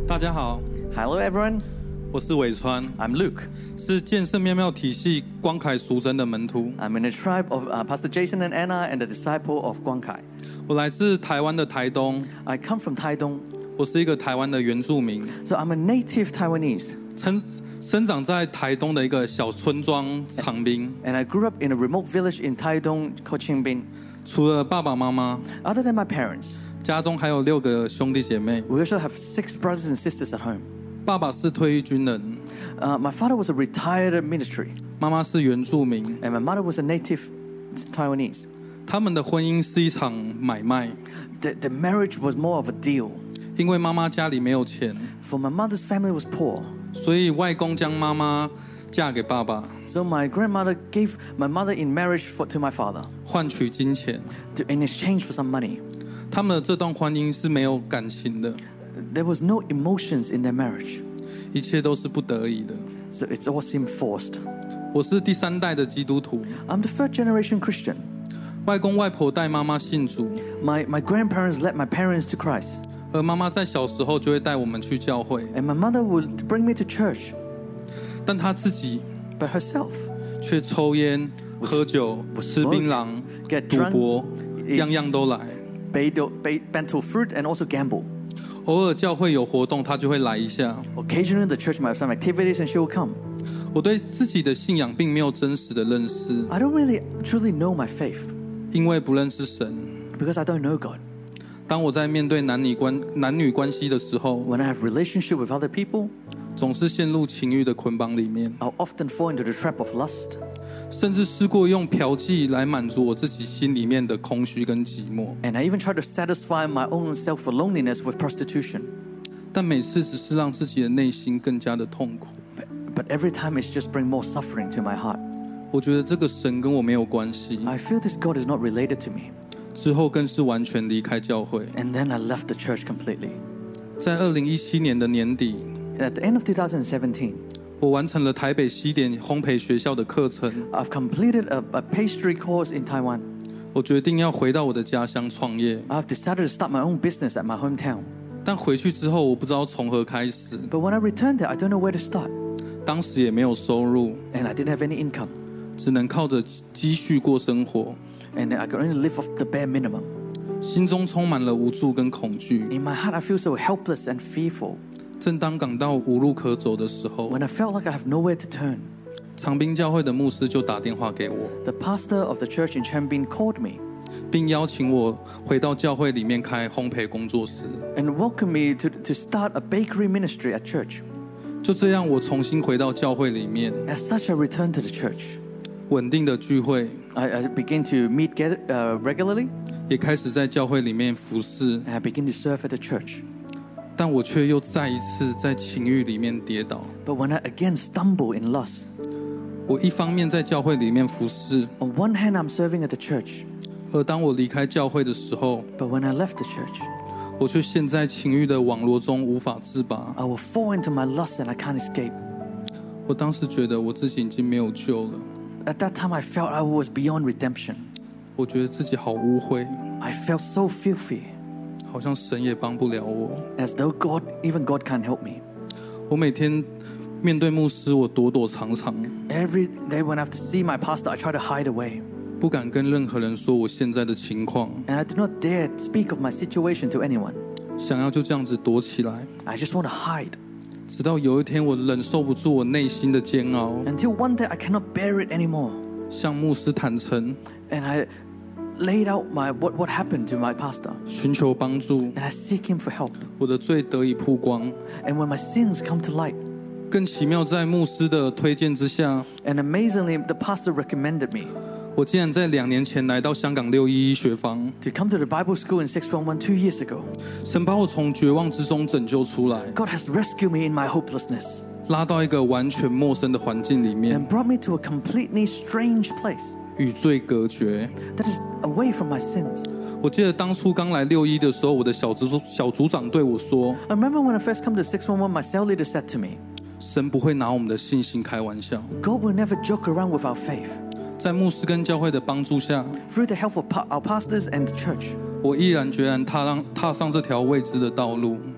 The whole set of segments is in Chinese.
大家好， Hello everyone, 我是伟川， I'm Luke. 是建圣妙妙体系光凯赎真的门徒。 I'm in the tribe of Pastor Jason and Anna and the disciple of Guang Kai. 我来自台湾的台东， I come from Taidong, 我是一个台湾的原住民， so I'm a native Taiwanese. 生长在台东的一个小村庄长滨。 And I grew up in a remote village in Taidong called Qingbin. 除了爸爸妈妈， Other than my parents, 家中还有6个兄弟姐妹。 we also have 6 brothers and sisters at home. 爸爸是退役军人， My father was a retired military, 妈妈是原住民。 and my mother was a native Taiwanese. 他们的婚姻是一场买卖， The marriage was more of a deal. 因为妈妈家里没有钱， For my mother's family was poor, 所以外公将妈妈嫁给爸爸， so my grandmother gave my mother in marriage to my father 换取金钱。 in exchange for some money. 他们的这段婚姻是没有感情的， There was no emotions in their marriage, 一切都是不得已的。 so it all seemed forced. 我是第3代的基督徒， I'm the third generation Christian. 外公外婆带妈妈信主， My grandparents led my parents to Christ, 而妈妈在小时候就会带我们去教会， and my mother would bring me to church, 但她自己 but herself 却抽烟、喝酒、吃槟榔、 get 赌 drunk, 博，样样都来。 bento fruit, and also gamble. 偶尔教会有活动，她就会来一下。 Occasionally, the church might have some activities, and she will come. 我对自己的信仰并没有真实的认识， I don't really truly know my faith 因为不认识神。 because I don't know God. 当我在面对男女关系的时候， When I have relationship with other people, 总是陷入情欲的捆绑里面， I'll often fall into the trap of lust, 甚至试过用嫖妓来满足我自己心里面的空虚跟寂寞， and I even try to satisfy my own self-loneliness with prostitution. 但每次只是让自己的内心更加的痛苦。 But every time it's just bring more suffering to my heart. 我觉得这个神跟我没有关系， I feel this God is not related to me. 之后更是完全离开教会。 And then I left the church completely. 在2017年的年底， At the end of 2017, 我完成了台北西点烘焙学校的课程， I've completed a pastry course in Taiwan. 我决定要回到我的家乡创业。 I've decided to start my own business at my hometown. 但回去之后，我不知道从何开始， But when I returned there, I don't know where to start. 当时也没有收入， And I didn't have any income. 只能靠着积蓄过生活， And I could only live off the bare minimum. 心中充满了无助跟恐惧。 In my heart, I feel so helpless and fearful. 正当感到无路可走的时候， When I felt like I have nowhere to turn, 长滨教会的牧师就打电话给我， the pastor of the church in Changbin called me 并邀请我回到教会里面开烘焙工作室。 and welcomed me to start a bakery ministry at church. 就这样，我重新回到教会里面， As such, I returned to the church. 稳定的聚会， I began to meet regularly, 也开始在教会里面服侍。 and I began to serve at the church. 但我却又再一次在情欲里面跌倒。 But when I again stumble in lust, 我一方面在教会里面服侍， on one hand, I'm serving at the church. 而当我离开教会的时候， But when I left the church, 我却陷在情欲的网络中无法自拔。 I will fall into my lust and I can't escape. 我当时觉得我自己已经没有救了， At that time, I felt I was beyond redemption. 我觉得自己好污秽， I felt so filthy, 好像神也帮不了我。 as though even God can't help me. 我每天面对牧师，我躲躲藏藏， Every day when I have to see my pastor, I try to hide away. 不敢跟任何人说我现在的情况， And I do not dare speak of my situation to anyone. 想要就这样子躲起来。 I just want to hide. 直到有一天，我忍受不住我内心的煎熬， Until one day I cannot bear it anymore. 向牧师坦诚， And I laid out what happened to my pastor. 寻求帮助， And I seek him for help. 我的罪得以曝光。 And when my sins come to light, 更奇妙，在牧师的推荐之下， and amazingly, the pastor recommended me 我竟然在2年前来到香港611学坊， to come to the Bible school in 611 2 years ago. 神把我从绝望之中拯救出来， God has rescued me in my hopelessness 拉到一个完全陌生的环境里面， and brought me to a completely strange place 与罪隔绝。 that is away from my sins. 我记得当初刚来611的时候，我的小组长对我说， I remember when I first come to 611, my cell leader said to me, 神不会拿我们的信心开玩笑。 God will never joke around with our faith. 在牧师跟教会的帮助下， Through the help of our pastors and the church, 我毅然决然踏上这条未知的道路。 and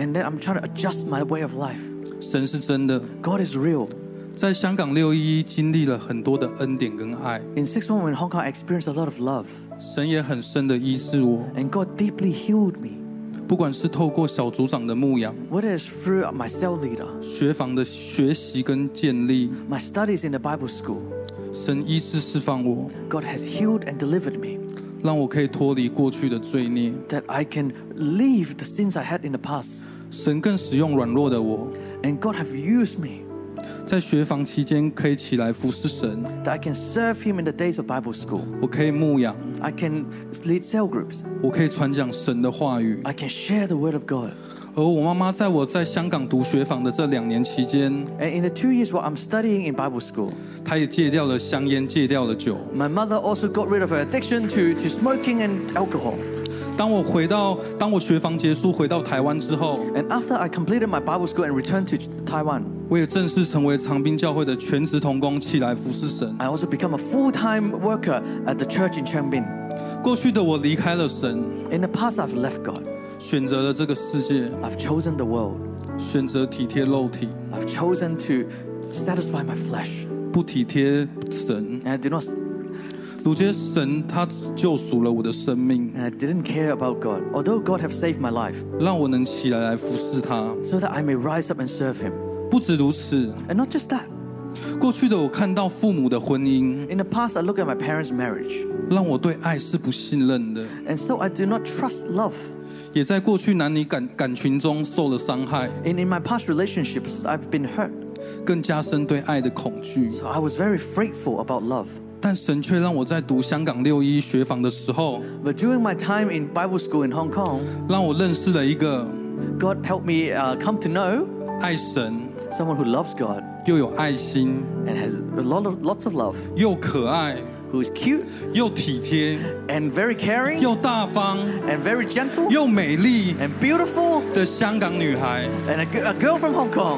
And then I'm trying to adjust my way of life. 神是真的， God is real. 在香港611经历了很多的恩典跟爱， In 611 in Hong Kong, I experienced a lot of love. 神也很深的医治我， And God deeply healed me. 不管是透过小组长的牧养、 Whether it's through my cell leader, 学房的学习跟建立， my studies in the Bible school, 神医治释放我， God has healed and delivered me. 让我可以脱离过去的罪孽。 That I can leave the sins I had in the past. 神更使用软弱的我， And God have used me 在学房期间可以起来服侍神， that I can serve Him in the days of Bible school. 我可以牧养， I can lead cell groups. 我可以传讲神的话语。 I can share the word of God. 而我妈妈在我在香港读学房的这2年期间， And in the 2 years while I'm studying in Bible school, 她也戒掉了香烟，戒掉了酒。 my mother also got rid of her addiction to smoking and alcohol. 当我学房结束回到台湾之后， And after I completed my Bible school and returned to Taiwan, 我也正式成为长滨教会的全职同工，起来服侍神。 I also become a full-time worker at the church in Changbin. 过去的我离开了神， In the past, I've left God. 选择了这个世界， I've chosen the world. 选择体贴肉体， I've chosen to satisfy my flesh. 不体贴神。 And I do not, 如今神他救赎了我的生命， and I didn't care about God. Although God have saved my life, 让我能起来服侍他。 so that I may rise up and serve Him. 不止如此， And not just that. 过去的我看到父母的婚姻， In the past, I look at my parents' marriage, 让我对爱是不信任的， and so I do not trust love. 也在过去男女感情中受了伤害， And in my past relationships, I've been hurt. 更加深对爱的恐惧。 So I was very fearful about love. 但神却让我在读香港611学房的时候， But during my time in Bible school in Hong Kong, 让我认识了一个 God helped me come to know 爱神 someone who loves God 又有爱心 and has lots of love, 又可爱 who is cute 又体贴 and very caring 又大方 and very gentle 又美丽 and beautiful 的香港女孩。 and a girl from Hong Kong.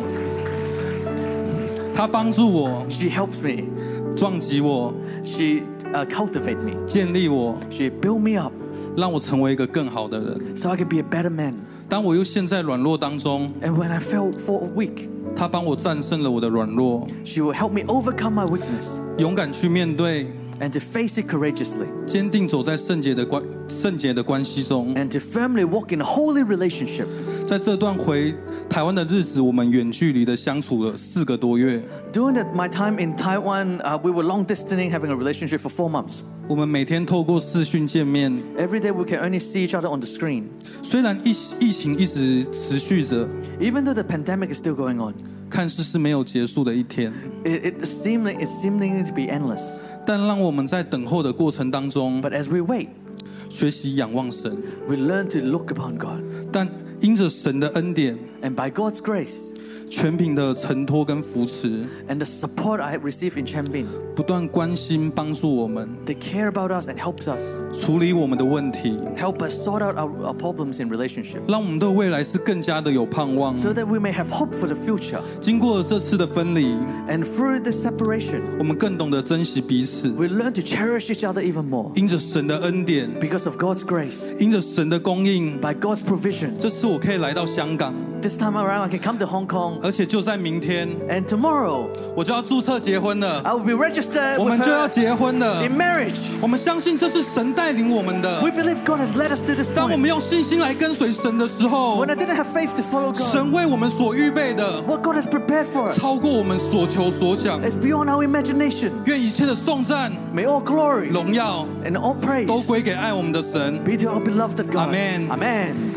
她帮助我， She helps me. 撞击我， She cultivates me. 建立我， She built me up 让我成为一个更好的人。 so I can be a better man. 当我又陷在软弱当中， And when I felt weak, 她帮我战胜了我的软弱， she will help me overcome my weakness 勇敢去面对， and to face it courageously 坚定走在圣洁的关系中。 and to firmly walk in a holy relationship. 在这段回台湾的日子，我们远距离的相处了4个多月。 During my time in Taiwan, we were long distance, having a relationship for 4 months. 我们每天透过视讯见面， Every day we can only see each other on the screen. 虽然疫情一直持续着， Even though the pandemic is still going on, 看似是没有结束的一天， it's seeming to be endless. 但让我们在等候的过程当中， But as we wait, 学习仰望神。 we learn to look upon God. 但因着神的恩典， And by God's grace 全凭的承托跟扶持， and the support I have received in Changbin, 不断关心帮助我们， they care about us and helps us, 处理我们的问题， help us sort out our problems in relationship, 让我们的未来是更加的有盼望。 so that we may have hope for the future. 经过这次的分离， And through this separation, 我们更懂得珍惜彼此。 we learn to cherish each other even more. 因着神的恩典， Because of God's grace, 因着神的供应， by God's provision, 这次我可以来到香港， this time around I can come to Hong Kong, 而且就在明天， and tomorrow 我就要注册结婚了， I will be registered 我们 with 就要 her 结婚了。 in marriage. 我们相信这是神带领我们的 We。believe God has led us to this 当我 point. 们用信心来跟随神的时候 When，I didn't have faith to follow God, 神为我们所预备的 what God has prepared for us 超过我们所求所想。 is beyond our imagination. 愿一切的颂赞、 May all glory 荣耀 and all praise 都归给爱我们的神。 be to our beloved God. Amen. Amen.